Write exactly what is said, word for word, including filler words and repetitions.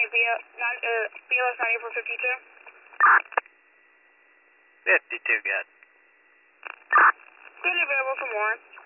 B L, not, uh, B L S ninety-four fifty-two. fifty-two, good. Still available for more.